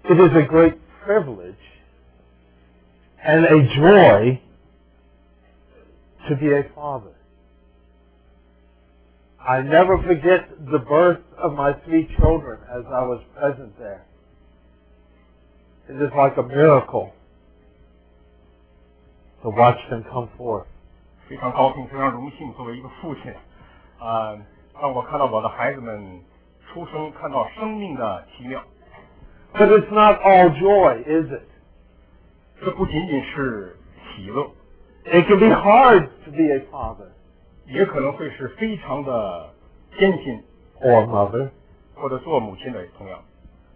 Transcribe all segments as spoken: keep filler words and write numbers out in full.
It is a great privilege and a joy to be a father. I never forget the birth of my three children as I was present there. It is like a miracle to watch them come forth. 非常高兴，非常荣幸，作为一个父亲，啊、呃，让我看到我的孩子们出生，看到生命的奇妙。 But it's not all joy, is it? 这不仅仅是喜乐， It can be hard to be a father 也可能会是非常的艰辛， or mother. 或者做母亲的同样。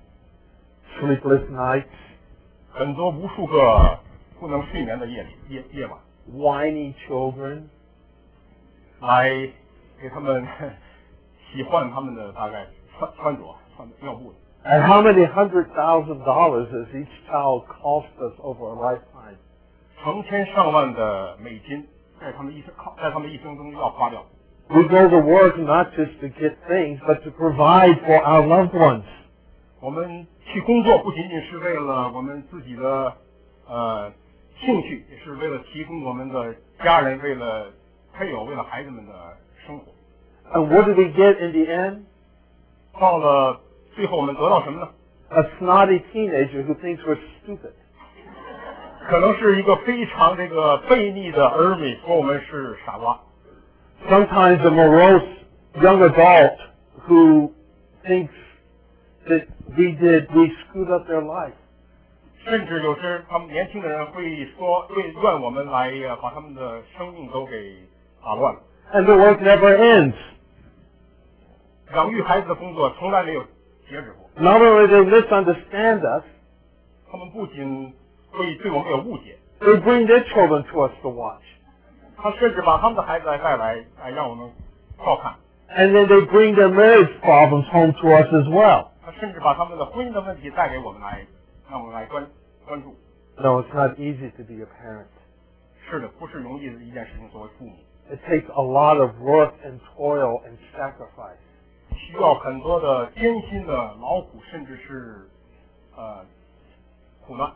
Sleepless nights, 很多无数个不能睡眠的夜里夜夜晚， whiny children, 来给他们洗换他们的大概穿穿着穿尿布。 and how many hundred thousand dollars does each child cost us over a lifetime? 成千上万的美金在他们一生在他们一生中要花掉。 We go to work not just to get things, but to provide for our loved ones. 我们去工作不仅仅是为了我们自己的呃兴趣，也是为了提供我们的家人，为了配偶，为了孩子们的生活。 And what do we get in the end? 到了最后，我们得到什么呢？ A snotty teenager who thinks we're stupid. 可能是一个非常这个悖逆的儿女，说我们是傻瓜。 Sometimes a morose young adult who thinks that we did, we screwed up their life. 甚至有时他们年轻的人会说，会怨我们来呃把他们的生命都给打乱了。 And the work never ends. 养育孩子的工作从来没有截止过。 Not only do they misunderstand us, 他们不仅会对我们有误解， they bring their children to us to watch. 他甚至把他们的孩子来带来，来让我们照看。 And then they bring their marriage problems home to us as well. 他甚至把他们的婚姻的问题带给我们来，让我们来关关注。 No, it's not easy to be a parent. 是的，不是容易的一件事情。作为父母， It takes a lot of work and toil and sacrifice. 需要很多的艰辛的劳苦，甚至是呃苦难。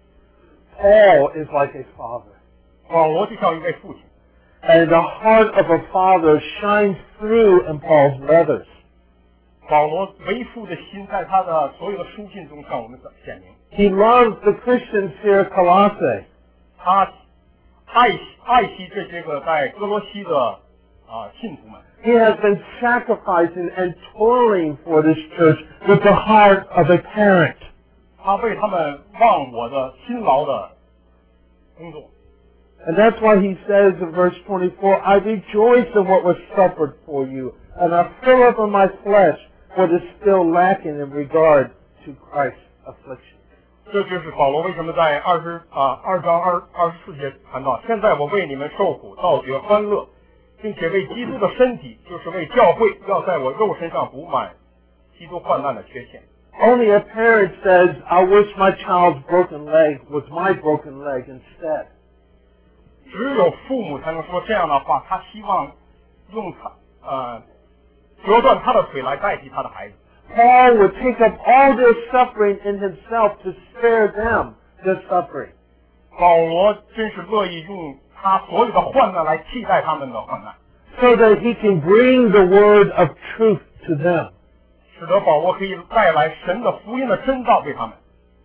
Paul is like a father. 保罗就像一位父亲， And the heart of a father shines through in Paul's letters. 保罗为父的心在他的所有的书信中向我们显明。 He loves the Christians here at Colossae. 他爱惜爱惜这些个在哥罗西的啊、呃、信徒们。 He has been sacrificing and toiling for this church with the heart of a parent. 他为他们忘我的辛劳的工作。 And that's why he says in verse twenty-four, I rejoice in what was suffered for you, and I fill up in my flesh what is still lacking in regard to Christ's affliction. 这就是保罗为什么在二十啊二章二二十四节谈到，现在我为你们受苦，倒觉欢乐，并且为基督的身体，就是为教会，要在我肉身上补满基督患难的缺陷。 Only a parent says, I wish my child's broken leg was my broken leg instead. 只有父母才能说这样的话，他希望用他呃折断他的腿来代替他的孩子。 Paul would take up all their suffering in himself to spare them their suffering. 保罗真是乐意用他所有的患难来替代他们的患难， so that he can bring the word of truth to them. 使得保罗可以带来神的福音的真道给他们。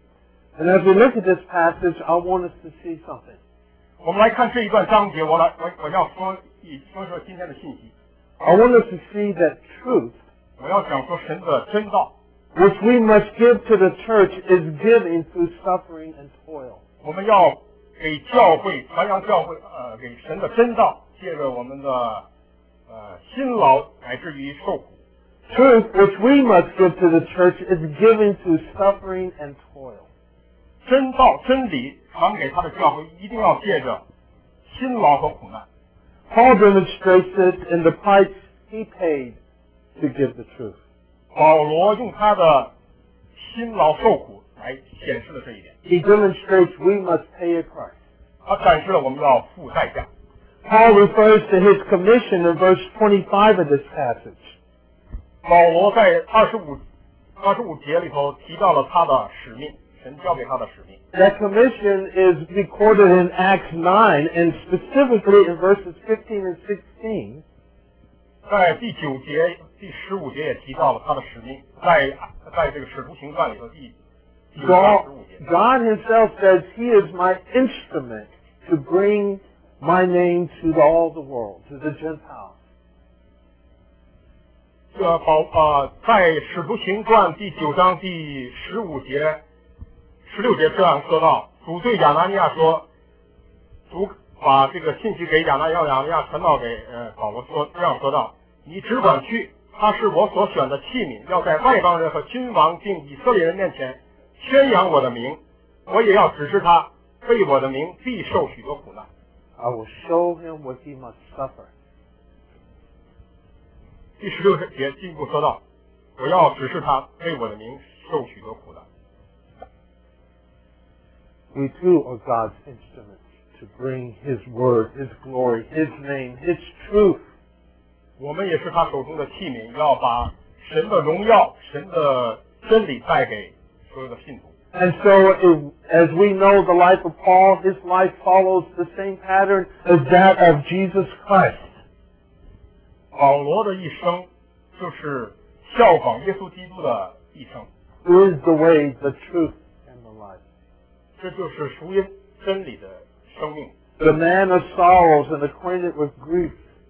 And as we look at this passage, I want us to see something. 我们来看这一段章节，我来我我要说一说说今天的信息。 I want us to see that truth, 我要讲说神的真道， which we must give to the church, is given through suffering and toil. 我们要给教会传扬教会呃给神的真道，借着我们的呃辛劳乃至于受苦。 Truth, which we must give to the church, is given through suffering and toil. 真道真理传给他的教会，一定要借着辛劳和苦难。 Paul demonstrates this in the price he paid to give the truth. 保罗用他的辛劳受苦来显示了这一点， He demonstrates we must pay a price. 他展示了我们要付代价。 Paul refers to his commission in verse twenty-five of this passage. 保罗在二十五二十五节里头提到了他的使命，神交给他的使命。 That commission is recorded in Acts nine, and specifically in verses fifteen and sixteen. 在第九节、第十五节也提到了他的使命，在在这个使徒行传里头第九章十五节。 God Himself says He is my instrument to bring my name to all the world, to the Gentiles. 这保呃，在使徒行传第九章第十五节、十六节这样说到，主对亚拿尼亚说，主把这个信息给亚拿尼亚，亚拿尼亚传到给呃保罗说，这样说道：你只管去，他是我所选的器皿，要在外邦人和君王并以色列人面前宣扬我的名，我也要指示他，为我的名必受许多苦难。 I will show him what he must suffer. 第十六节进一步说道，我要指示他，为我的名受许多苦难。 We too are God's instruments to bring His word, His glory, His name, His truth. 我们也是他手中的器皿，要把神的荣耀、神的真理带给所有的信徒。 And so, if, as we know the life of Paul, his life follows the same pattern as that of Jesus Christ. 保罗的一生就是效仿耶稣基督的一生。 Who is the way, the truth, and the life? 这就是属于真理的生命。 The man of sorrows and acquainted with grief.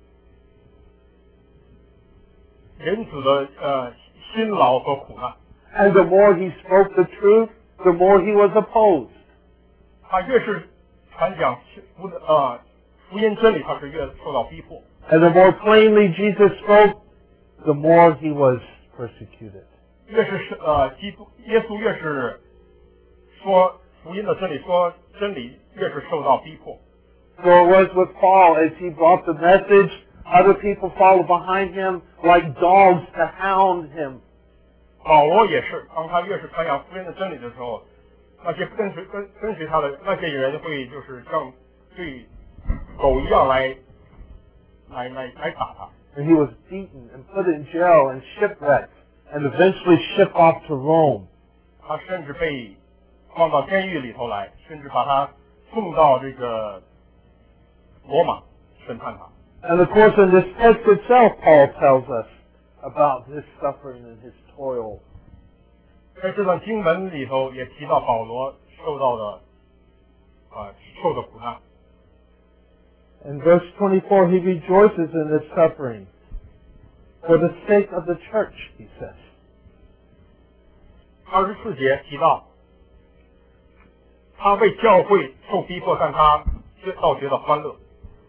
人子的呃辛劳和苦难。 And the more he spoke the truth, the more he was opposed. 他越是传讲福的呃福音真理，他是越受到逼迫。 And the more plainly Jesus spoke, the more he was persecuted. 越是呃基督耶稣越是说福音的真理，说真理越是受到逼迫。 So it was with Paul as he brought the message. Other people followed behind him like dogs to hound him. 保罗也是，当他越是传扬福音的真理的时候，那些跟随跟跟随他的那些人会就是像对狗一样来来来来打他。 And he was beaten and put in jail and shipwrecked and eventually shipped off to Rome. 他甚至被放到监狱里头来，甚至把他送到这个罗马审判他。 And of course, in this text itself, Paul tells us about his suffering and his toil. 在这段经文里头也提到保罗受到的啊、呃、受的苦难。 In verse twenty-four, he rejoices in his suffering for the sake of the church, he says. 二十四节提到，他为教会受逼迫，但他倒觉得欢乐。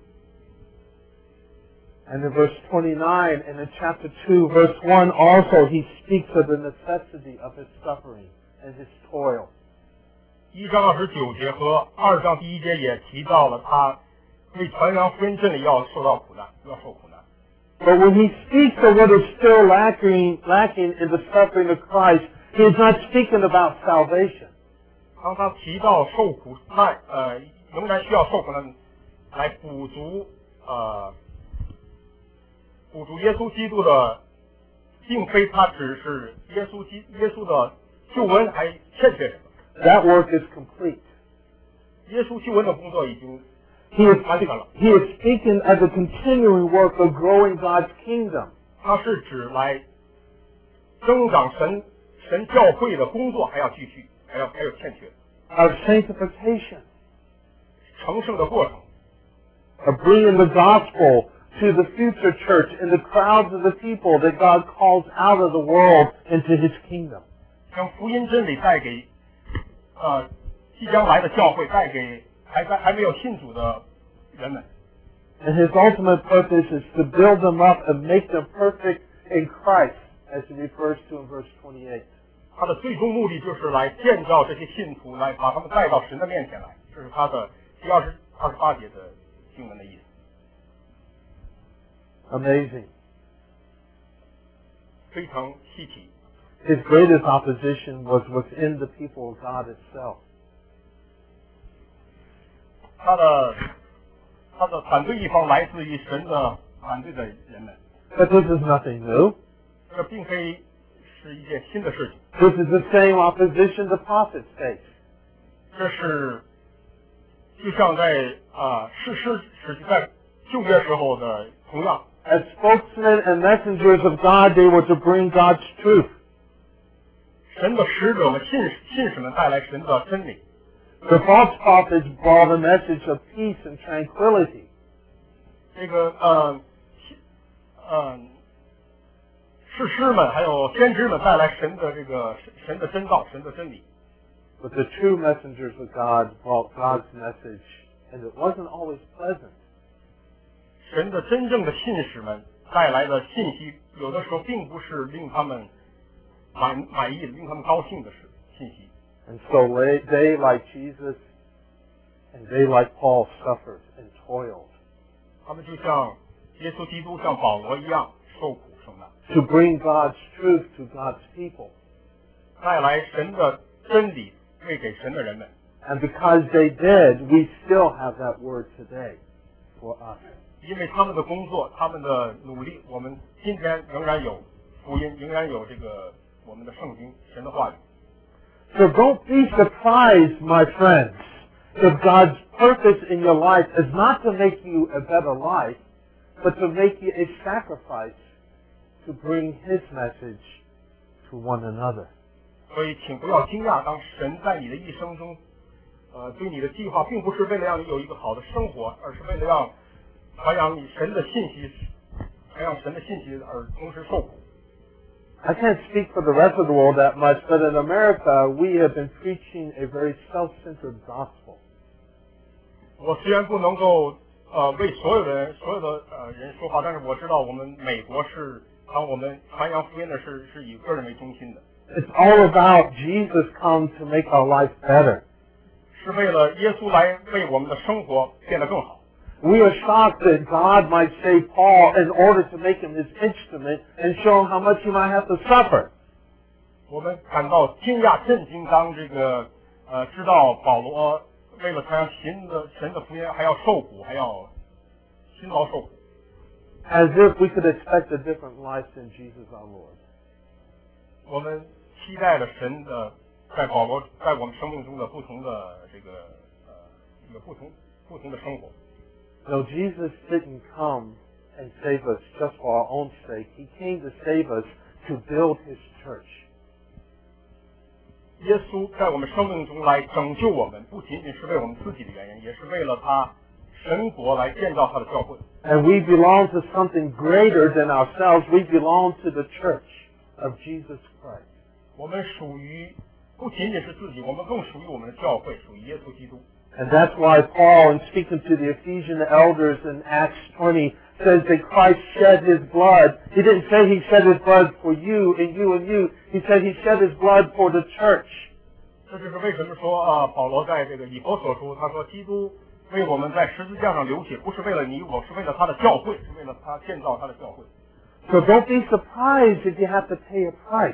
And in verse twenty-nine, and in chapter two, verse one, also he speaks of the necessity of his suffering and his toil. 一章二十九节和二章第一节也提到了他为传扬福音真理要受到苦难，要受苦难。 But when he speaks of what is still lacking, lacking in the suffering of Christ, he is not speaking about salvation. 当他提到受苦难，呃，仍然需要受苦难来补足，呃。补足耶稣基督的，并非他只是耶稣基耶稣的救恩还欠缺什么。 That work is complete. 耶稣救恩的工作已经 He is, 完成了。 he is speaking of the continuing work of growing God's kingdom. 他是指来增长神神教会的工作还要继续，还要还有欠缺。 Of sanctification. 成圣的过程。 Of bringing the gospel to the future church and the crowds of the people that God calls out of the world into His kingdom. 将福音真理带给呃即将来的教会，带给还在还没有信主的人们。 And His ultimate purpose is to build them up and make them perfect in Christ, as He refers to in verse twenty-eight. 他的最终目的就是来建造这些信徒，来把他们带到神的面前来。这是他的第二十二十八节的经文的意思。 Amazing. 非常稀奇。 His greatest opposition was within the people of God itself. 他的他的反对一方来自于神的反对的人们。 But this is nothing new. 这并非是一件新的事情。 This is the same opposition the prophets face. 这是就像在啊士师时期在旧约时候的同样。 As spokesmen and messengers of God, they were to bring God's truth. 神的使者们、信信使们带来神的真理。 The false prophets brought a message of peace and tranquility. 这个呃呃士师们还有先知们带来神的这个神的真道、神的真理。 But the true messengers of God brought God's message, and it wasn't always pleasant. 神的真正的信使们带来的信息，有的时候并不是令他们满满意的、令他们高兴的事信息。 And so they, they, like Jesus, and they, like Paul, suffered and toiled 他们就像耶稣基督、像保罗一样受苦受难， to bring God's truth to God's people. 带来神的真理喂给神的人们。 And because they did, we still have that word today for us. 因为他们的工作、他们的努力，我们今天仍然有福音，仍然有这个我们的圣经、神的话语。 So don't be surprised, my friends, if God's purpose in your life is not to make you a better life, but to make you a sacrifice to bring His message to one another. 所以，请不要惊讶，当神在你的一生中，呃，对你的计划，并不是为了让你有一个好的生活，而是为了让传扬你神的信息，传扬神的信息而同时受苦。 I can't speak for the rest of the world that much, but in America, we have been preaching a very self-centered gospel. 我虽然不能够呃为所有人所有的呃人说话，但是我知道我们美国是当我们传扬福音的是是以个人为中心的。 It's all about Jesus come to make our life better. 是为了耶稣来为我们的生活变得更好。 We are shocked that God might save Paul in order to make him his instrument and show him how much he might have to suffer. 我们感到惊讶震惊，当这个呃知道保罗为了传扬神的神的福音还要受苦，还要辛劳受苦。 As if we could expect a different life than Jesus our Lord. 我们期待了神的在保罗在我们生命中的不同的这个呃一个不同不同的生活。 No, Jesus didn't come and save us just for our own sake. He came to save us to build His church. 耶稣在我们生命中来拯救我们，不仅仅是为我们自己的原因，也是为了他神国来建造他的教会。 And we belong to something greater than ourselves. We belong to the church of Jesus Christ. 我们属于不仅仅是自己，我们更属于我们的教会，属于耶稣基督。 And that's why Paul, in speaking to the Ephesian elders in Acts twenty, says that Christ shed His blood. He didn't say He shed His blood for you and you and you. He said He shed His blood for the church. 这就是为什么说啊，保罗在这个以弗所书，他说基督为我们在十字架上流血，不是为了你我，是为了他的教会，是为了他建造他的教会。 So don't be surprised if you have to pay a price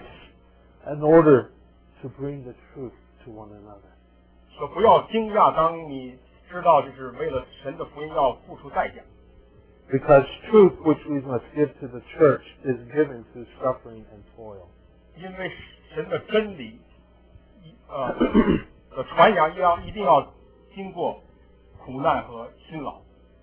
in order to bring the truth to one another. 说不要惊讶，当你知道就是为了神的福音要付出代价。 Because truth which we must give to the church is given through suffering and toil. 因为神的真理，呃的传扬要一定要经过苦难和辛劳。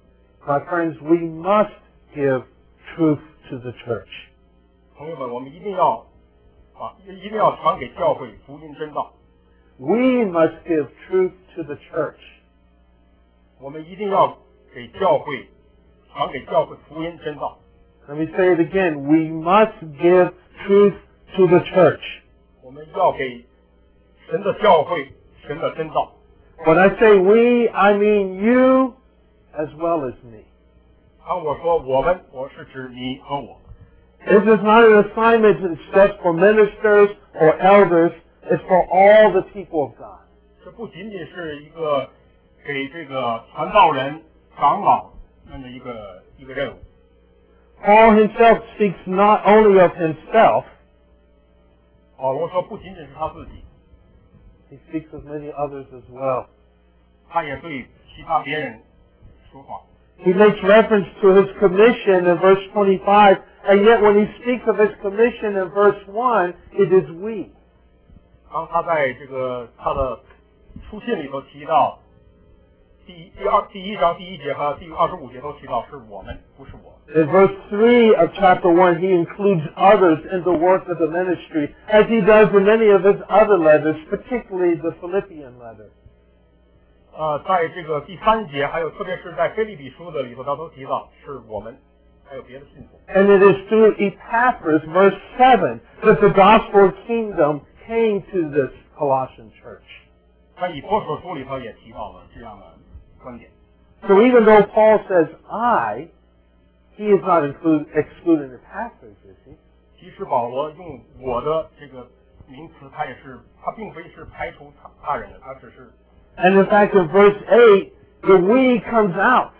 My friends, we must give truth to the church. 朋友们，我们一定要啊，一定要传给教会福音真道。 We must give truth to the church. 我们一定要给教会传给教会福音真道。 Let me say it again. We must give truth to the church. 我们要给神的教会神的真道。 When I say we, I mean you as well as me. 当我说我们，我是指你和我。 This is not an assignment that's just for ministers or elders. It's for all the people of God. 这不仅仅是一个给这个传道人、长老们的一个一个任务。 Paul himself speaks not only of himself, 保罗说，不仅仅是他自己， he speaks of many others as well. 他也对其他别人说话。 He makes reference to his commission in verse twenty-five And yet when he speaks of his commission in verse one, it is we. 当他在这个他的书信里头提到第一第二第一章第一节和第二十五节都提到是我们，不是我。 In verse three of chapter one, he includes others in the work of the ministry, as he does in many of his other letters, particularly the Philippian letter. 呃，在这个第三节，还有特别是在腓立比书的里头，他都提到是我们，还有别的信徒。 And it is through Epaphras, verse seven, that the gospel of kingdom came to this Colossian church. 在以弗所书里头也提到了这样的观点。 So even though Paul says I, he is not include, excluding Epaphras, is he? 其实保罗用我的这个名词，他也是，他并非是排除他他人的，他只是。 And in fact, in verse eight, the we comes out.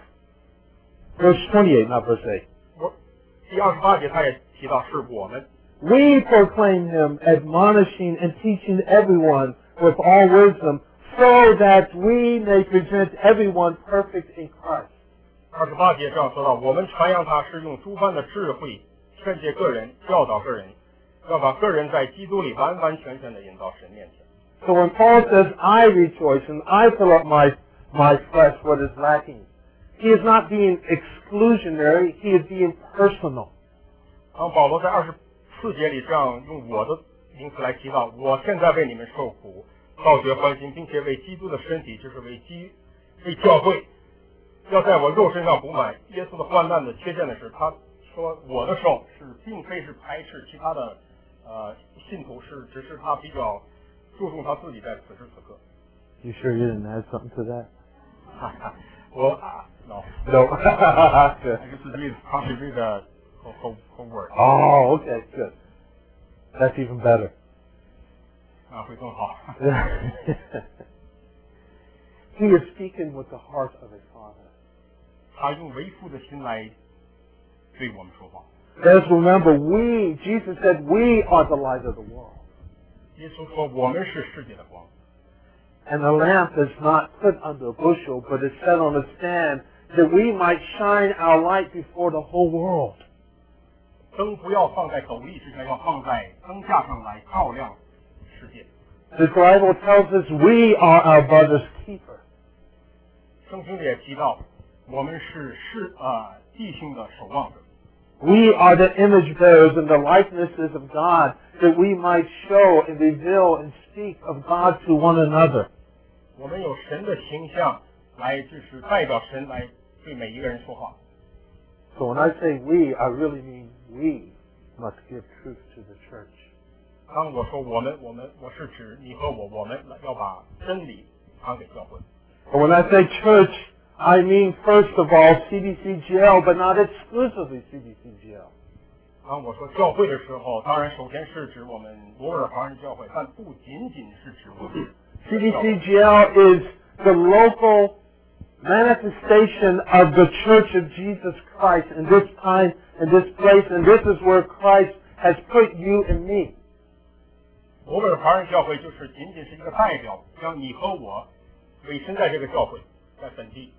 Verse twenty-eight, not verse eight. 我第二十八节他也提到是我们。 We proclaim him, admonishing and teaching everyone with all wisdom, so that we may present everyone perfect in Christ. 二十八节这样说到，我们传扬他是用诸般的智慧劝诫个人，教导个人，要把个人在基督里完完全全的引到神面前。 So when Paul says, I rejoice and I fill up my, my flesh what is lacking, he is not being exclusionary, he is being personal. 当保罗在二十四节里这样用我的名词来提到，我现在为你们受苦，倒觉欢心，并且为基督的身体，就是为基为教会，要在我肉身上补满耶稣的患难的缺陷的时，他说我的手是并非是排斥其他的呃信徒，是只是他比较注重他自己在此时此刻。 You sure you didn't add something to that? 我啊 no No. I just read probably read the whole, whole, whole word. Oh, okay, good. That's even better. 啊，会更好。 He is speaking with the heart of his Father. 他用为父的心来对我们说话。 Let's remember, we, Jesus said, we are the light of the world. 耶稣说我们是世界的光。 And the lamp is not put under a bushel, but is set on a stand, that we might shine our light before the whole world. 灯不要放在斗笠之下，要放在灯架上来照亮世界。 The Bible tells us we are our brother's keeper. 圣经里也提到，我们是是呃弟兄的守望者。 We are the image bearers and the likenesses of God, that we might show and reveal and speak of God to one another. 我们有神的形象来，就是代表神来对每一个人说话。 So when I say we, I really mean we must give truth to the church. 当我说我们，我们我是指你和我，我们要把真理传给教会。 But when I say church, I mean first of all C B C G L, but not exclusively C B C G L. 当我说教会的时候，当然首先是指我们罗尔华人教会，但不仅仅是指我们。 C B C G L is the local manifestation of the Church of Jesus Christ in this time, in this place, and this is where Christ has put you and me. 罗尔华人教会就是仅仅是一个代表，将你和我委身在这个教会，在本地。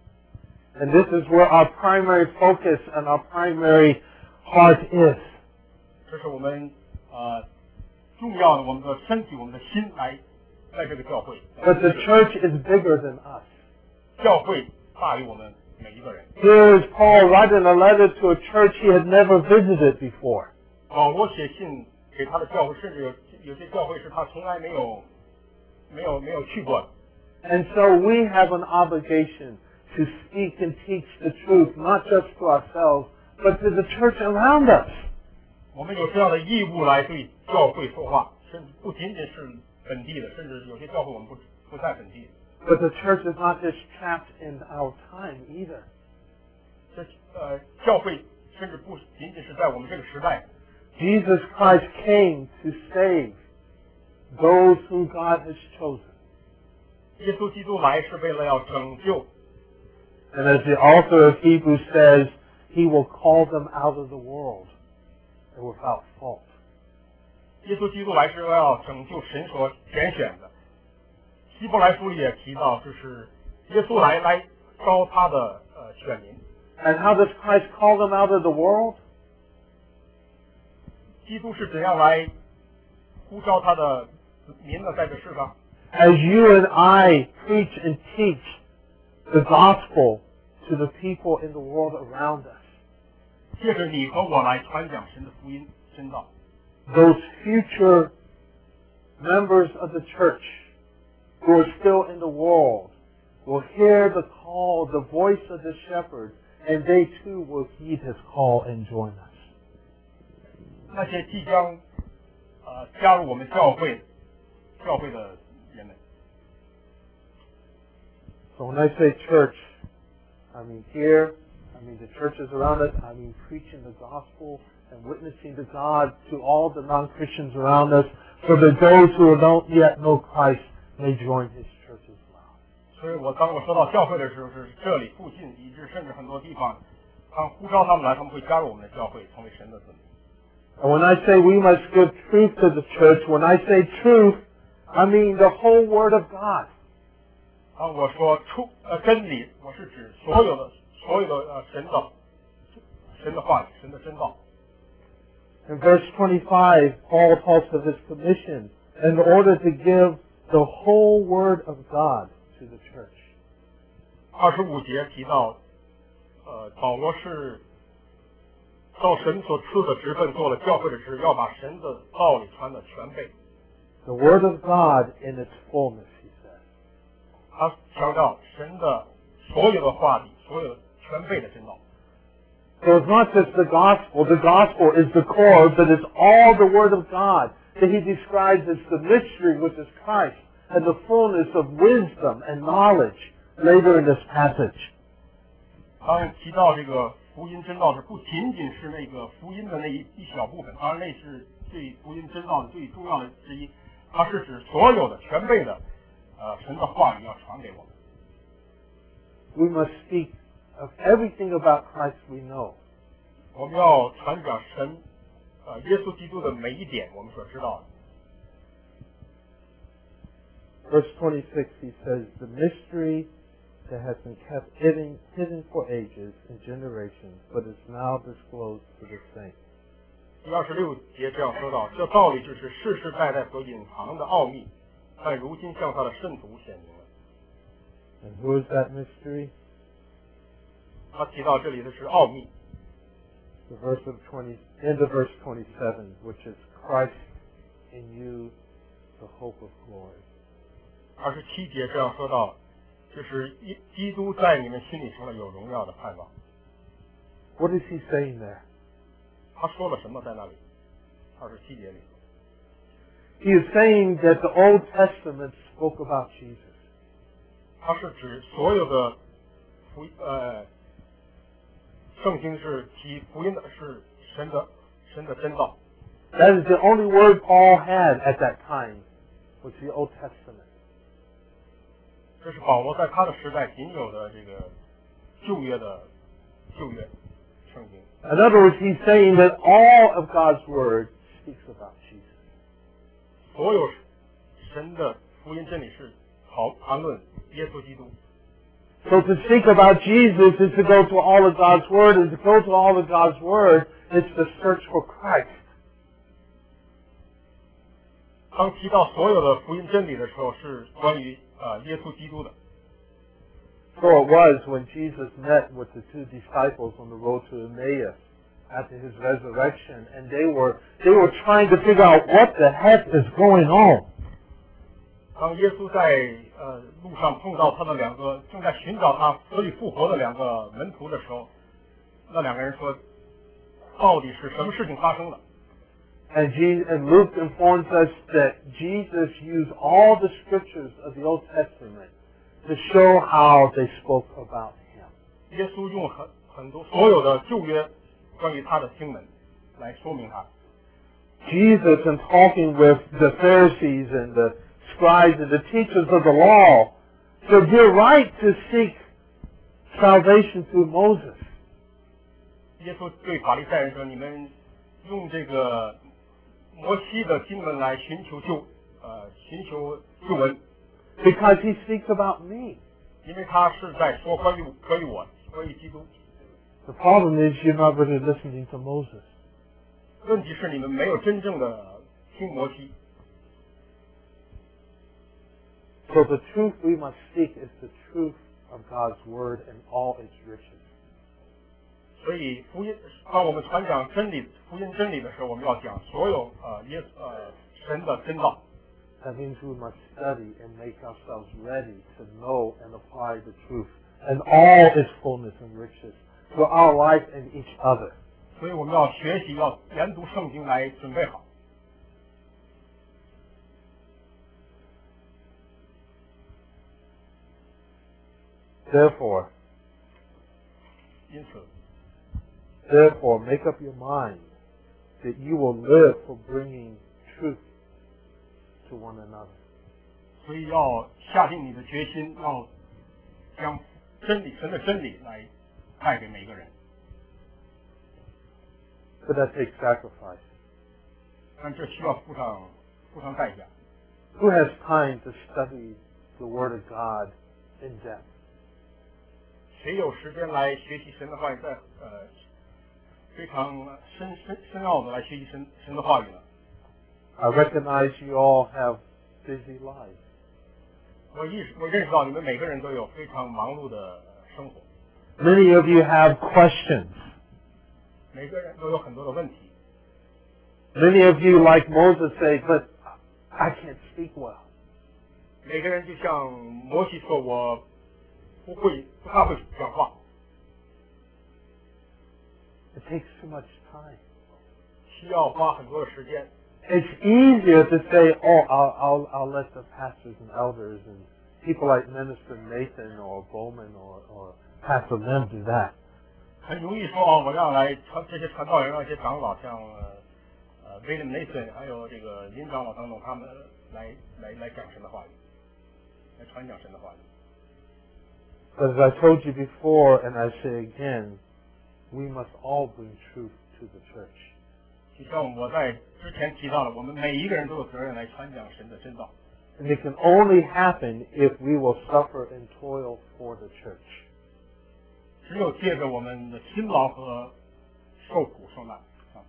And this is where our primary focus and our primary heart is. 这是我们呃重要的，我们的身体，我们的心来在这个教会。 But the church is bigger than us. 教会大于我们每一个人。 Here is Paul writing a letter to a church he had never visited before. 保罗写信给他的教会，甚至有有些教会是他从来没有没有没有去过的。 And so we have an obligation to speak and teach the truth, not just to ourselves, but to the church around us. 我们有这样的义务来对教会说话，甚至不仅仅是本地的，甚至有些教会我们不不在本地。 But the church is not just trapped in our time either. 这呃，教会甚至不仅仅是在我们这个时代。 Jesus Christ came to save those whom God has chosen. 耶稣基督来是为了要拯救。 And as the author of Hebrews says, he will call them out of the world and without fault. 耶稣基督来是为了要拯救神所拣选的。希伯来书里也提到，就是耶稣来来招他的呃选民。 And how does Christ call them out of the world? 基督是怎样来呼召他的民呢？在这世上， As you and I preach and teach the gospel to the people in the world around us, 借着你和我来传讲神的福音真道， those future members of the church who are still in the world will hear the call, the voice of the shepherd, and they too will heed his call and join us. 那些即将呃加入我们教会教会的人们。 So when I say church, I mean here, I mean the churches around us, I mean preaching the gospel and witnessing to God to all the non-Christians around us, so that those who don't yet know Christ may join his church as well. 所以我当我说到教会的时候，是这里附近，以致甚至很多地方，当呼召他们来，他们会加入我们的教会，成为神的子民。 And when I say we must give truth to the church, when I say truth, I mean the whole Word of God. 当我说出呃真理，我是指所有的所有的呃神的神的话语，神的真道。 In verse twenty-five, Paul talks of his commission in order to give the whole Word of God to the church. 二十五节提到，呃，保罗是照神所赐的职分做了教会的事，要把神的道理传的全备。 The Word of God in its fullness, he says. 他强调神的所有的话语，所有全备的真道。 So it's not just the gospel. The gospel is the core, but it's all the Word of God that he describes as the mystery, which is Christ, and the fullness of wisdom and knowledge later in this passage. 当提到这个福音真道是不仅仅是那个福音的那一一小部分，当然那是对福音真道的最重要的之一，它是指所有的全备的呃神的话语要传给我们。 We must speak of everything about Christ we know. 我们要传讲神呃耶稣基督的每一点我们所知道的。 Verse twenty-six, he says, the mystery that has been kept hidden, hidden for ages and generations, but is now disclosed to the saints. 第二十六节这样说到，这道理就是世世代代所隐藏的奥秘，但如今向他的圣徒显明了。 And who is that mystery? 他提到这里的是奥秘。 The verse of twenty, end of verse twenty-seven, which is Christ in you, the hope of glory. 二十七节这样说到，就是基基督在你们心里成了有荣耀的盼望。 What is he saying there? 他说了什么在那里？二十七节里， He is saying that the Old Testament spoke about Jesus. 他是指所有的福呃圣经是提福音的，是神的神的真道。 That is the only word Paul had at that time, was the Old Testament. 这是保罗在他的时代仅有的这个旧约的旧约圣经。 In other words, he's saying that all of God's Word speaks about Jesus. 所有神的福音真理是讨谈论耶稣基督。 So to speak about Jesus is to go to all of God's Word, and to go to all of God's Word is to search for Christ. 当提到所有的福音真理的时候，是关于呃耶稣基督的。 So it was when Jesus met with the two disciples on the road to Emmaus after his resurrection, and they were they were trying to figure out what the heck is going on. 当耶稣在呃路上碰到他的两个正在寻找他死里复活的两个门徒的时候，那两个人说，到底是什么事情发生了？ And, Jesus, and Luke informs us that Jesus used all the scriptures of the Old Testament to show how they spoke about him. 耶稣用很很多所有的旧约关于他的经文来说明他。 Jesus, in talking with the Pharisees and the scribes and the teachers of the law, said, you're right to seek salvation through Moses. 耶稣对法利赛人说：“你们用这个摩西的经文来寻求救，呃，寻求救恩， Because he speaks about me. 因为他是在说关于关于我，关于基督。 The problem is you're not really listening to Moses. 问题是你们没有真正的听摩西。 So the truth we must seek is the truth of God's word and all its riches. 所以福音，当我们传讲真理、福音真理的时候，我们要讲所有呃耶呃神的真道。 That means we must study and make ourselves ready to know and apply the truth and all its fullness and riches to our life and each other. 所以我们要学习，要研读圣经来准备好。 Therefore, 因此， therefore, make up your mind that you will live for bringing truth to one another. 所以要下定你的决心，要将真理、神的真理来带给每个人。 But that takes sacrifice. 但这需要付上付上代价。 Who has time to study the Word of God in depth? 谁有时间来学习神的话语，在呃非常深深深奥的来学习神神的话语呢？ I recognize you all have busy lives. 我意识我认识到你们每个人都有非常忙碌的生活， Many of you have questions. 每个人都有很多的问题。 Many of you, like Moses, say, but I can't speak well. 每个人就像摩西说，我不会不太会讲话。 It takes too much time. 需要花很多的时间。 It's easier to say, oh, I'll, I'll, I'll let the pastors and elders and people like Minister Nathan or Bowman or, or Pastor Lim do that. 很容易说哦，我让来传这些传道人，让一些长老像呃 William Nathan 还有这个林长老等等，他们来来来讲神的话语，来传讲神的话语。 But as I told you before, and I say again, we must all bring truth to the church. 就像我在之前提到了，我们每一个人都有责任来传讲神的真道。 And it can only happen if we will suffer and toil for the church. 只有借着我们的辛劳和受苦受难。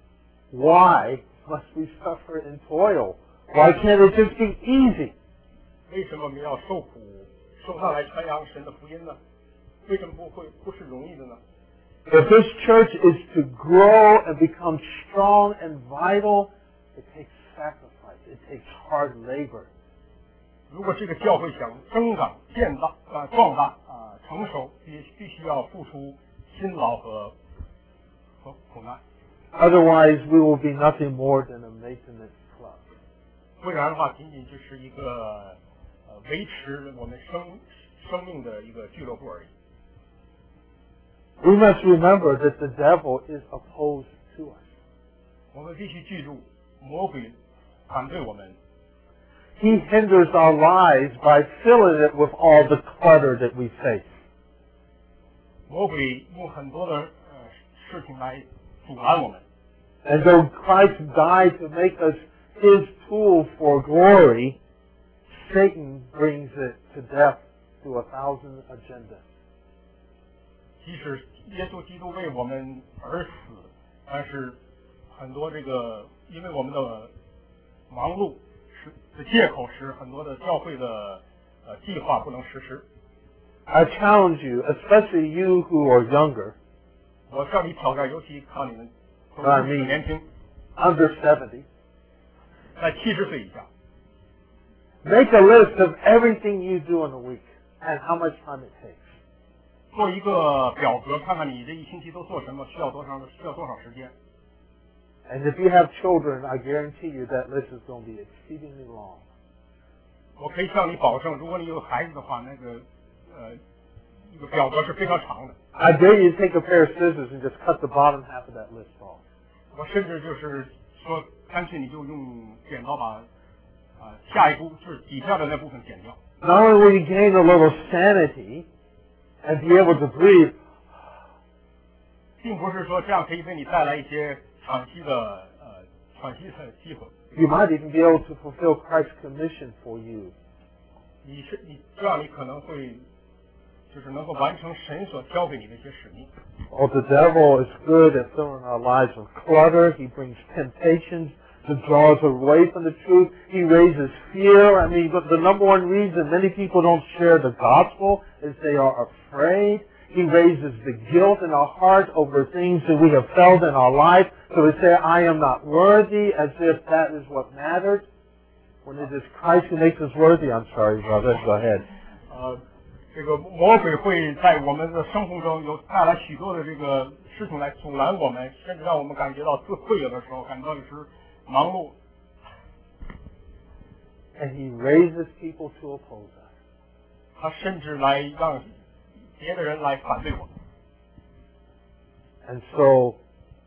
Why must we suffer and toil? Why can't it just be easy? 为什么我们要受苦受难来传扬神的福音呢？为什么不会不是容易的呢？ If this church is to grow and become strong and vital, it takes sacrifice. It takes hard labor. 如果这个教会想增长、建大、啊壮大、啊成熟，必必须要付出辛劳和和苦难。 Otherwise, we will be nothing more than a maintenance club. 不然的话，仅仅只是一个呃维持我们生生命的一个俱乐部而已。 We must remember that the devil is opposed to us. 我们必须记住，魔鬼反对我们。 He hinders our lives by filling it with all the clutter that we face. 魔鬼用很多的呃事情来阻拦我们。 And though Christ died to make us his tool for glory, Satan brings it to death through a thousand agendas. 即使耶稣基督为我们而死，但是很多这个因为我们的忙碌使的借口，使很多的教会的呃计划不能实施。 I challenge you, especially you who are younger, 我向你挑战，尤其看你们都啊是你年轻， under seventy, 在七十岁以下， make a list of everything you do in a week and how much time it takes. 做一个表格，看看你这一星期都做什么，需要多长需要多少时间。 And if you have children, I guarantee you that list is going to be exceedingly long. 我可以向你保证，如果你有孩子的话，那个呃一个表格是非常长的。 I dare you to take a pair of scissors and just cut the bottom half of that list off. 我甚至就是说，干脆你就用剪刀把啊、呃、下一步就是底下的那部分剪掉。 Not only will you gain a little sanity and be able to breathe, 并不是说这样可以为你带来一些喘息的呃喘息的机会。 you might even be able to fulfill Christ's commission for you. 你是你这样，你可能会就是能够完成神所交给你的一些使命。 Oh, the devil is good at filling our lives with clutter. He brings temptations to draw us away from the truth. He raises fear. I mean, but the number one reason many people don't share the gospel is they are afraid. He raises the guilt in our heart over things that we have felt in our life. So we say, I am not worthy, as if that is what matters. When it is Christ who makes us worthy. I'm sorry, brother. Go ahead. 呃，这个魔鬼会在我们的生活中有带来许多的这个事情来阻拦我们，甚至让我们感觉到自愧，有的时候感到有时忙碌。 And he raises people to oppose us. 他甚至来让别的人来反对我们。 And so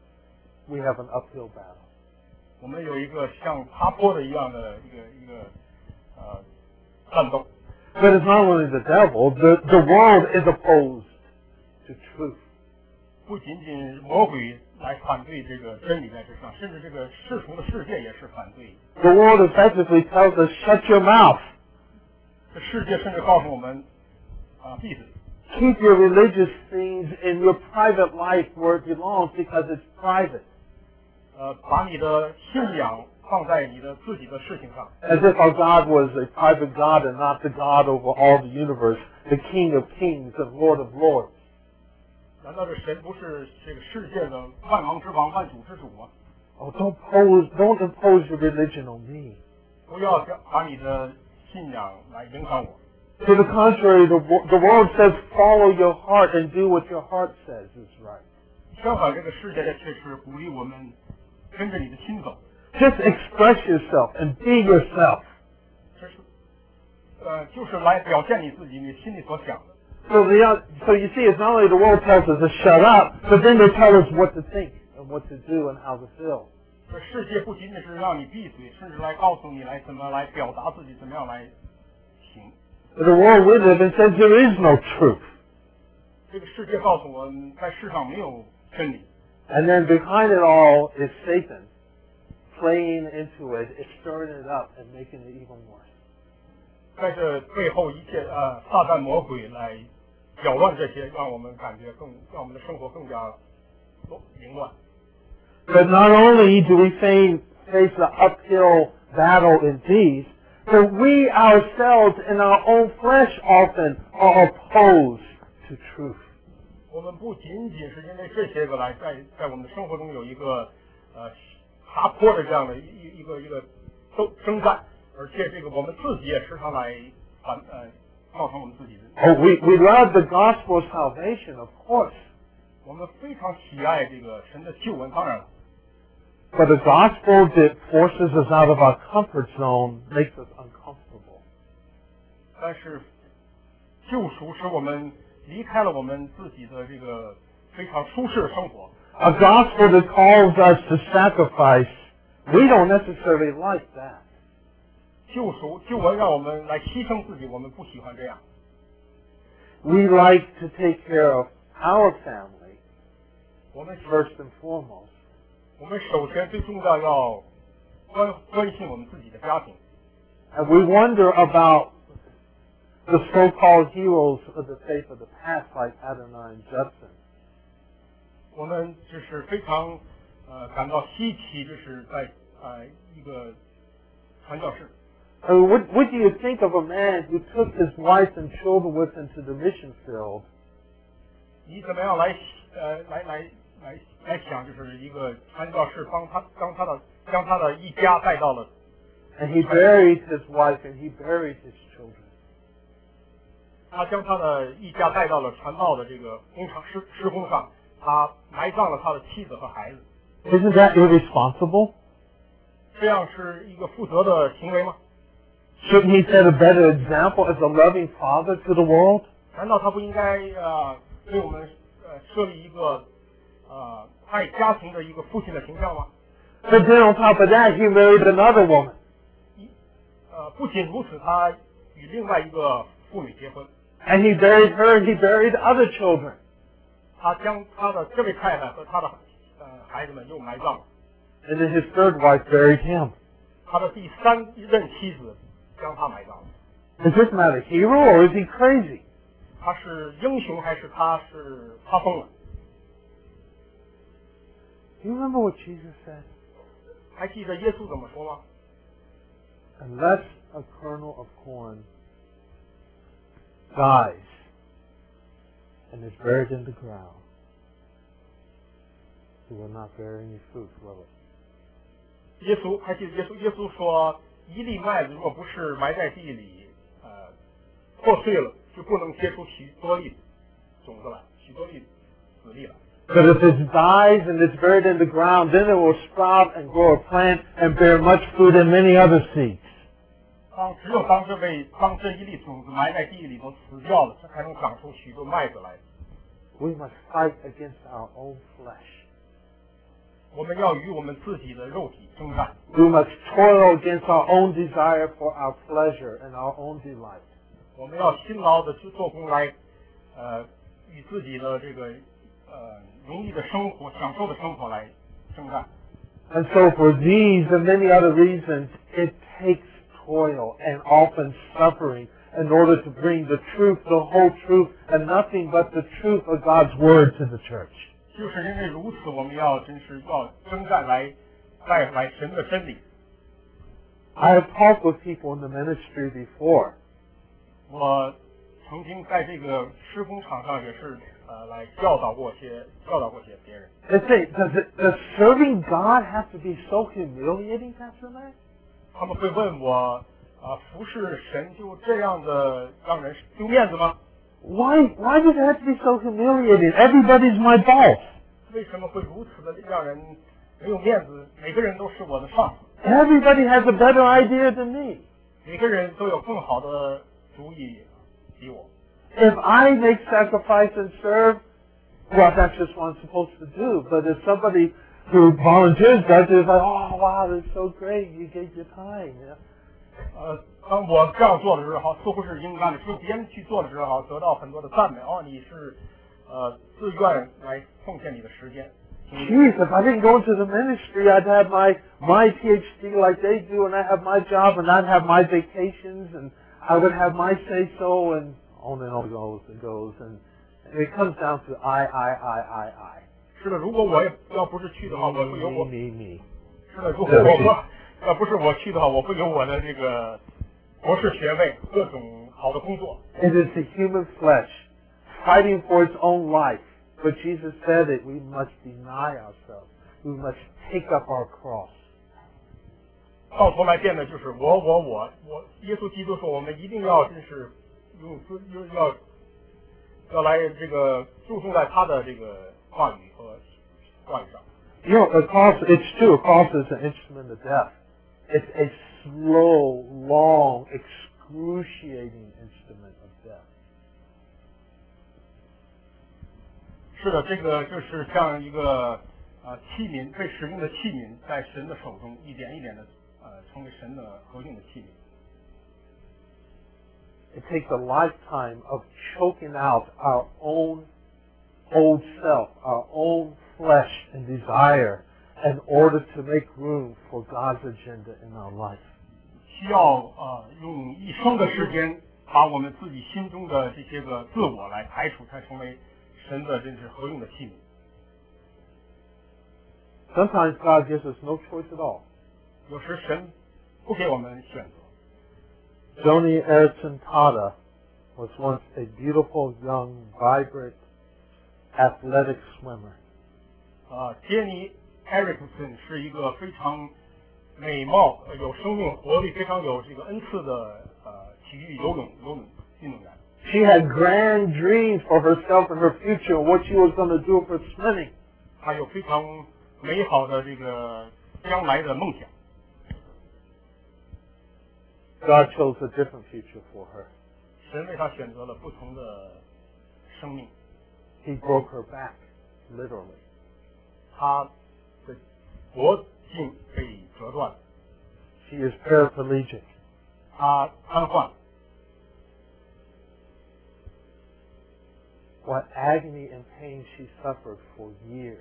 we have an uphill battle. 我们有一个像爬坡的一样的一个一个呃战斗。 But it's not only the devil. The the world is opposed to truth. 不仅仅魔鬼来反对这个真理在之上，甚至这个世俗的世界也是反对。 The world effectively tells us, shut your mouth. 这世界甚至告诉我们啊，闭嘴。 Keep your religious things in your private life where it belongs because it's private. 呃，把你的信仰放在你的自己的事情上。 As if our God was a private God and not the God over all the universe, the King of kings and Lord of lords. 难道这神不是这个世界的万王之王、万主之主吗？ Oh, don't pose, don't impose your religion on me. 不要把你的信仰来影响我。 To the contrary, the, the world says follow your heart and do what your heart says is right. 相反，这个世界却是鼓励我们跟着你的心走。 Just express yourself and be yourself. 这是，呃，就是来表现你自己，你心里所想的。 So, the, so you see, it's not only the world tells us to shut up, but then they tell us what to think and what to do and how to feel. 这世界不仅仅是让你闭嘴，甚至来告诉你来怎么来表达自己，怎么样来行。 The world we live in says there is no truth. 这个世界告诉我，在世上没有真理。 And then behind it all is Satan playing into it, stirring it up and making it even worse. 在这背后一切呃，撒旦魔鬼来搅乱这些，让我们感觉更让我们的生活更加凌乱。 But not only do we face face the uphill battle in these, but we ourselves in our own flesh often are opposed to truth. 我们不仅仅是因为这些个来在在我们的生活中有一个呃爬坡的这样的一一个一个争征战，而且这个我们自己也时常来反呃造成我们自己的。 Oh, we we love the gospel of salvation, of course. 我们非常喜爱这个神的救恩，当然了。 But the gospel that forces us out of our comfort zone makes us uncomfortable. 但是救赎使我们离开了我们自己的这个非常舒适的生活。 A gospel that calls us to sacrifice, we don't necessarily like that. 救赎救恩让我们来牺牲自己，我们不喜欢这样。 We like to take care of our family 我们 first and foremost. 我们首先最重要要关关心我们自己的家庭。 And we wonder about the so-called heroes of the faith of the past, like Adonai and Judson. 我们就是非常呃感到稀奇，就是在呃一个传教士。 I mean, what, what do you think of a man who took his wife and children with him to the mission field? 你怎么样来呃来来来来想，就是一个传教士帮他将他的将他的一家带到了。 And he buried his wife and he buried his children. 他将他的一家带到了传道的这个工厂施施工上，他埋葬了他的妻子和孩子。 Isn't that irresponsible? 这样是一个负责的行为吗？ Shouldn't he set a better example as a loving father to the world? 难道他不应该呃为我们呃设立一个呃爱家庭的一个父亲的形象吗？ But then on top of that, he married another woman. 呃，不仅如此，他与另外一个妇女结婚。 And he buried her and he buried other children. 他将他的这位太太和他的呃孩子们又埋葬了。 And then his third wife buried him. 他的第三任妻子将他埋葬了。 Is this man a hero or is he crazy? 他是英雄还是他是发疯了？ Do you remember what Jesus said? 还记得耶稣怎么说吗？ Unless a kernel of corn dies and is buried in the ground, it will not bear any fruit, will it? 耶稣还记得耶稣耶稣说，一粒麦子如果不是埋在地里，呃，破碎了，就不能结出许多粒种子来，许多粒子粒来。 But if it dies and it's buried in the ground, then it will sprout and grow a plant and bear much fruit and many other seeds. 当只有当这位当这一粒种子埋在地里头死掉了，这才能长出许多麦子来。 We must fight against our own flesh. 我们要与我们自己的肉体征战。 We must toil against our own desire for our pleasure and our own delight. 我们要辛劳的去做工来，呃，与自己的这个呃容易的生活、享受的生活来征战。 And so for these and many other reasons, it takes toil and often suffering in order to bring the truth, the whole truth, and nothing but the truth of God's Word to the church. 就是因为如此，我们要真是要征战来带来神的真理。 I have talked with people in the ministry before. 我曾经在这个施工场上也是呃来教导过些教导过些别人。 They say, does, it, does serving God have to be so humiliating, Pastor Matt? 他们会问我，啊、服侍神就这样的让人丢面子吗？ Why, why does it have to be so humiliating? Everybody's my boss. 为什么会如此的让人没有面子？每个人都是我的上司， Everybody has a better idea than me. 每个人都有更好的主意比我。 If I make sacrifice and serve, well, that's just what I'm supposed to do. But if somebody who volunteers does it, it's like, oh, wow, that's so great. You gave your time. You know? 呃，当我这样做的时候，似乎是应该的；说别人去做的时候，得到很多的赞美。哦，你是呃自愿来奉献你的时间。 Jeez, if I didn't go into the ministry, I'd have my, my PhD like they do, and I'd have my job, and I'd have my vacations, and I would have my say-so, and on and on it goes and goes. And, and it comes down to I, I, I, I, I. 是的，如果我也要不是去的话，我 Me, 会有 me, 我。 me, me. 是的，如果我我要不是我去的话，我会有我的这个博士学位，各种好的工作。 It is the human flesh fighting for its own life. But Jesus said it, we must deny ourselves. We must take up our cross. 到头来变的就是我我我我。耶稣基督说，我们一定要真是用自要要来这个注重在他的这个话语和话语上。 You know, a cross, it's true, a cross is an instrument of death. It's a slow, long, excruciating instrument of death. 是的，这个就是像一个呃器皿，被使用的器皿，在神的手中一点一点的呃成为神的合用的器皿。 It takes a lifetime of choking out our own old self, our own flesh and desire in order to make room for God's agenda in our life. 需要呃用一生的时间，把我们自己心中的这些个自我来排除，才成为神的真是合用的器皿。 Sometimes God gives us no choice at all. 有时神不给我们选择。 Joni Eareckson Tada was once a beautiful, young, vibrant, athletic swimmer. 啊，杰尼·艾瑞克森是一个非常美貌、呃有生命活力、非常有这个恩赐的呃体育游泳游泳运动员。 She had grand dreams for herself and her future and what she was going to do for swimming. 他有非常美好的这个将来的梦想。 God chose a different future for her. 神为他选择了不同的生命。 He broke her back, literally. 他的脖颈被折断了， She is paraplegic. 他瘫痪了。 What agony and pain she suffered for years.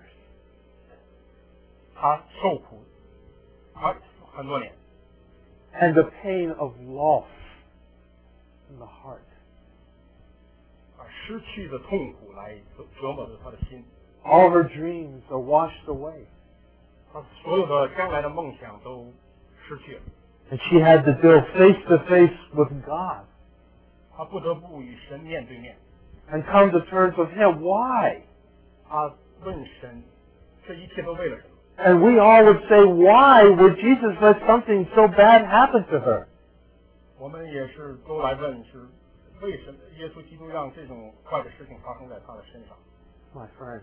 他受苦，他很多年。 And the pain of loss in the heart. 啊， 失去的痛苦来折折磨着他的心， All her dreams are washed away. 他所有的将来的梦想都失去了， And she had to deal face to face with God 他不得不与神面对面。 and come to terms with Him. Why? 他问神，这一切都为了什么？ And we all would say, why would Jesus let something so bad happen to her? 我们也是都来问，是为什么耶稣基督让这种坏的事情发生在他的身上？ My friend,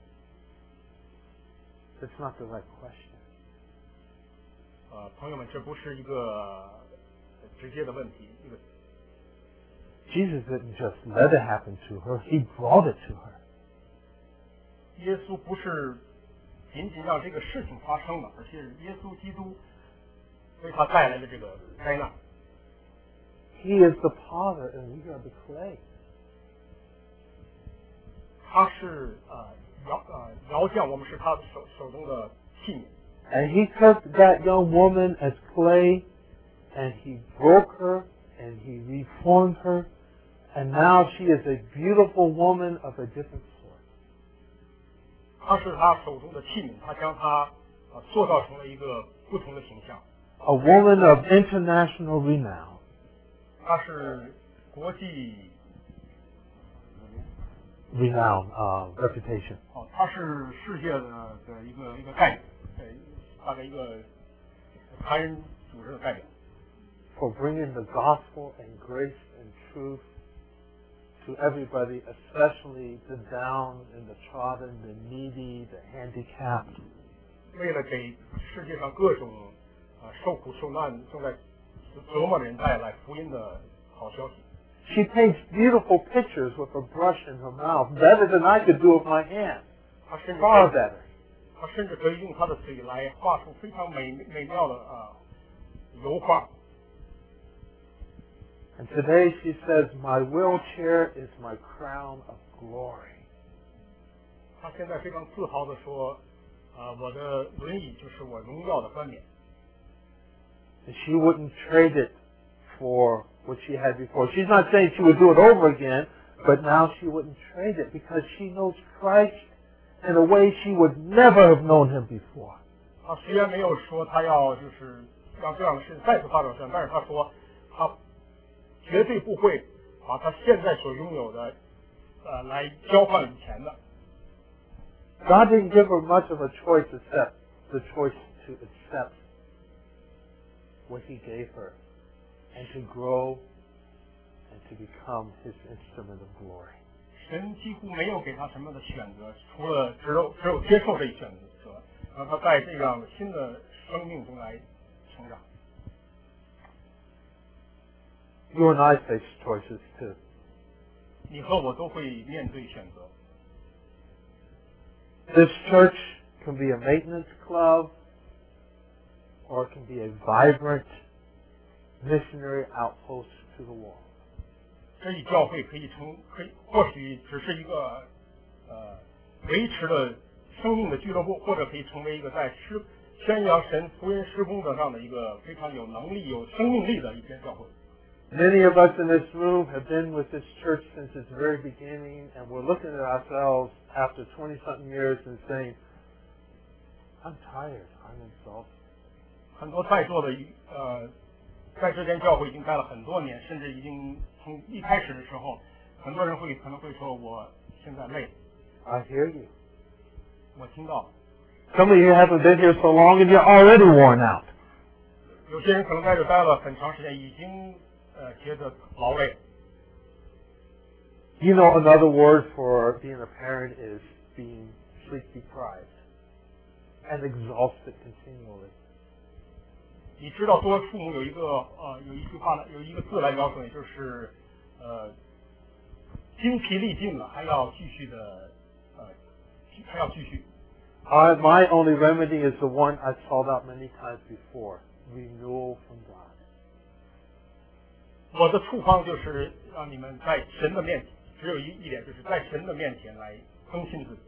it's not the right question. 呃，朋友们，这不是一个直接的问题，一个 Jesus didn't just let it happen to her, He brought it to her. 耶稣不是仅仅让这个事情发生了，而是耶稣基督为他带来了这个灾难。 He is the potter and we are the clay. 他是呃窑呃窑匠，我们是他手手中的器皿。 And He took that young woman as clay and He broke her and He reformed her. And now she is a beautiful woman of a different sort. 他是他手中的器皿，他将他呃塑造成了一个不同的形象。 A woman of international renown. 他是国际 Renown, uh, reputation. 哦，他是世界的的一个一个代表，呃，大概一个残忍组织的代表。 For bringing the gospel and grace and truth to everybody, especially the down and the trodden, the needy, the handicapped. 为了给世界上各种啊、呃、受苦受难、正在折磨人带来福音的好消息。 She paints beautiful pictures with a brush in her mouth, better than I could do with my hand. 他甚至 Far better. 他甚至可以用他的嘴来画出非常美美妙的啊、油画。 And today she says, my wheelchair is my crown of glory. 他现在非常自豪地说，啊、我的轮椅就是我荣耀的冠冕。 And she wouldn't trade it for what she had before. She's not saying she would do it over again, but now she wouldn't trade it because she knows Christ in a way she would never have known Him before. 他虽然没有说他要就是让这样的事再次发生，但是他说他绝对不会把他现在所拥有的呃来交换以前的。 God didn't give her much of a choice except the choice to accept what He gave her and to grow and to become His instrument of glory. 神几乎没有给他什么的选择，除了只有只有接受这一选择，让他在这样新的生命中来成长。 You and I face choices too. 你和我都会面对选择。 This church can be a maintenance club or it can be a vibrant missionary outpost to the world. 这一教会可以成，可以或许只是一个呃维持了生命的俱乐部，或者可以成为一个在施宣扬神福音施工的上的一个非常有能力、有生命力的一间教会。 Many of us in this room have been with this church since its very beginning, and we're looking at ourselves after twenty-something years and saying, I'm tired, I'm exhausted. 很多在座的呃，在这间教会已经待了很多年，甚至已经从一开始的时候，很多人会可能会说我现在累。 I hear you. 我听到 Some of you haven't been here so long and you're already worn out. 有些人可能在这待了很长时间，已经呃觉得劳累。 You know, another word for being a parent is being sleep deprived and exhausted continually. 你知道，作为父母有一个呃有一句话呢，有一个字来描述，也就是呃精疲力尽了，还要继续的呃还要继续。 I, my only remedy is the one I've called out many times before, renewal from God. 我的处方就是让你们在神的面前，只有一一点，就是在神的面前来更新自己。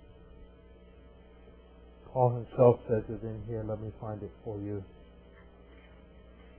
Paul himself says it in here. Let me find it for you.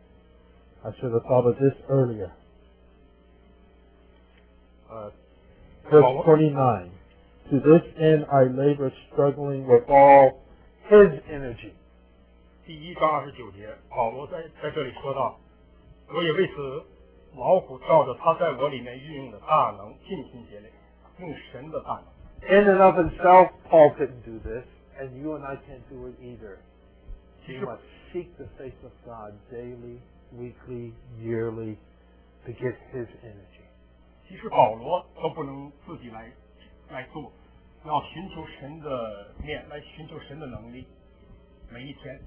I should have thought of this earlier. 呃， Verse twenty-nine. To this end I labor, struggling with all His energy. 第一章二十九节，保罗在在这里说到，我也为此劳苦，照着他在我里面运用的大能，尽心竭力，用神的大能。 In and of himself, Paul couldn't do this, and you and I can't do it either. We must seek the face of God daily, weekly, yearly, to get His energy. 其实保罗都不能自己来来做，要寻求神的面，来寻求神的能力，每一天。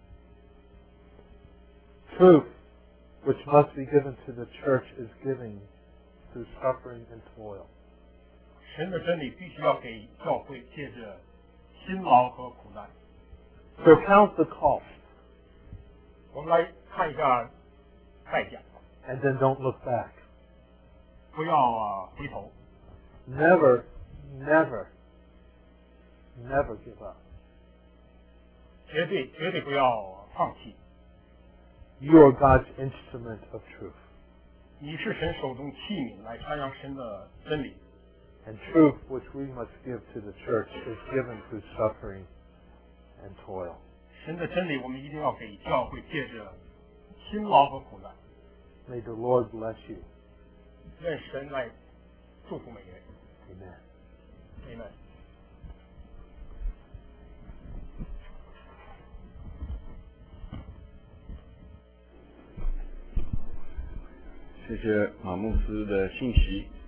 Truth, which must be given to the church, is given through suffering and toil. 神的真理必须要给教会，借着辛劳和苦难。 So count the cost. 我们来看一下代价。 And then don't look back. 不要啊回头。 Never, never, never give up. 绝对绝对不要放弃。 You are God's instrument of truth. 你是神手中器皿，来传扬神的真理。 And truth, which we must give to the church, is given through suffering and toil. 神的真理，我们一定要给教会，借着辛劳和苦难。 May the Lord bless you. 愿神来祝福每个人。 Amen. Amen. 谢谢马牧师的信息。